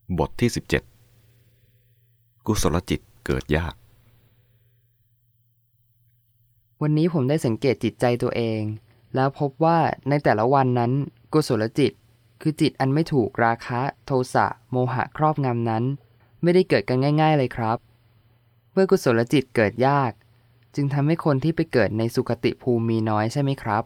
บทที่17กุศลจิตเกิดยากวันนี้ผมได้สังเกตจิตใจตัวเองแล้วพบว่าในแต่ละวันนั้นกุศลจิตคือจิตอันไม่ถูกราคะโทสะโมหะครอบงำนั้นไม่ได้เกิดกันง่ายๆเลยครับเมื่อกุศลจิตเกิดยากจึงทำให้คนที่ไปเกิดในสุคติภูมิมีน้อยใช่ไหมครับ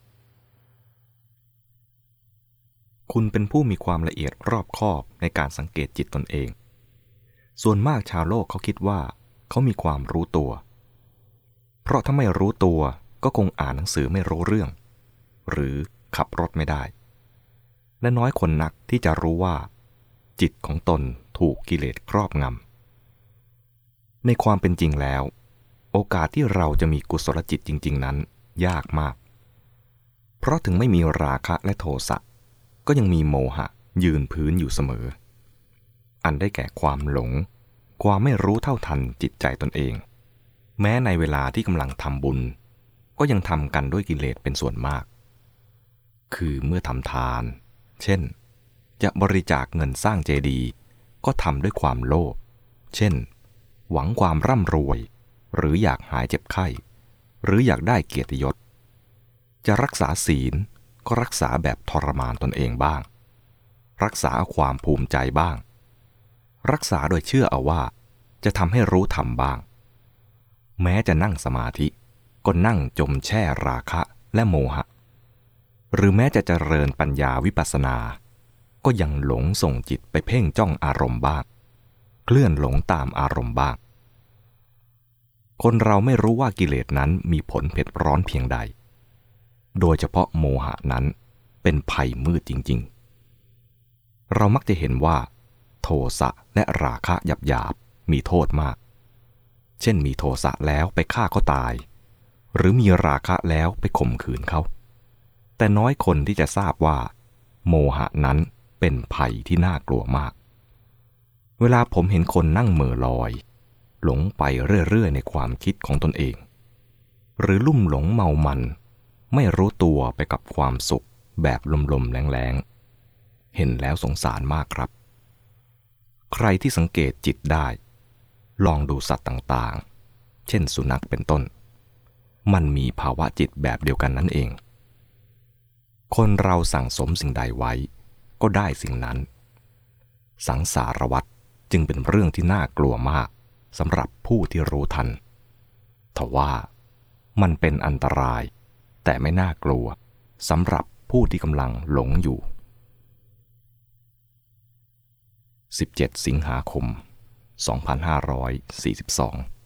คุณเป็นผู้มีความละเอียดรอบคอบในการสังเกตจิตตนเองส่วนมากชาวโลกเขาคิดว่าเขามีความรู้ตัวเพราะถ้าไม่รู้ตัวก็คงอ่านหนังสือไม่รู้เรื่องหรือขับรถไม่ได้และน้อยคนนักที่จะรู้ว่าจิตของตนถูกกิเลสครอบงำในความเป็นจริงแล้วโอกาสที่เราจะมีกุศลจิตจริงๆนั้นยากมากเพราะถึงไม่มีราคะและโทสะก็ยังมีโมหะยืนพื้นอยู่เสมออันได้แก่ความหลงความไม่รู้เท่าทันจิตใจตนเองแม้ในเวลาที่กำลังทำบุญก็ยังทำกันด้วยกิเลสเป็นส่วนมากคือเมื่อทำทานเช่นจะบริจาคเงินสร้างเจดีย์ก็ทำด้วยความโลภเช่นหวังความร่ำรวยหรืออยากหายเจ็บไข้หรืออยากได้เกียรติยศจะรักษาศีลก็รักษาแบบทรมานตนเองบ้างรักษาความภูมิใจบ้างรักษาโดยเชื่อเอาว่าจะทำให้รู้ธรรมบ้างแม้จะนั่งสมาธิก็นั่งจมแช่ราคะและโมหะหรือแม้จะเจริญปัญญาวิปัสสนาก็ยังหลงส่งจิตไปเพ่งจ้องอารมณ์บ้างเคลื่อนหลงตามอารมณ์บ้างคนเราไม่รู้ว่ากิเลสนั้นมีผลเผ็ดร้อนเพียงใดโดยเฉพาะโมหะนั้นเป็นภัยมืดจริงๆเรามักจะเห็นว่าโทสะและราคะหยาบๆมีโทษมากเช่นมีโทสะแล้วไปฆ่าเขาตายหรือมีราคะแล้วไปข่มขืนเขาแต่น้อยคนที่จะทราบว่าโมหะนั้นเป็นภัยที่น่ากลัวมากเวลาผมเห็นคนนั่งเหม่อลอยหลงไปเรื่อยๆในความคิดของตนเองหรือลุ่มหลงเมามันไม่รู้ตัวไปกับความสุขแบบลมๆแรงๆเห็นแล้วสงสารมากครับใครที่สังเกตจิตได้ลองดูสัตว์ต่างๆเช่นสุนัขเป็นต้นมันมีภาวะจิตแบบเดียวกันนั่นเองคนเราสั่งสมสิ่งใดไว้ก็ได้สิ่งนั้นสังสารวัฏจึงเป็นเรื่องที่น่ากลัวมากสำหรับผู้ที่รู้ทันทว่ามันเป็นอันตรายแต่ไม่น่ากลัวสำหรับผู้ที่กำลังหลงอยู่17 สิงหาคม 2542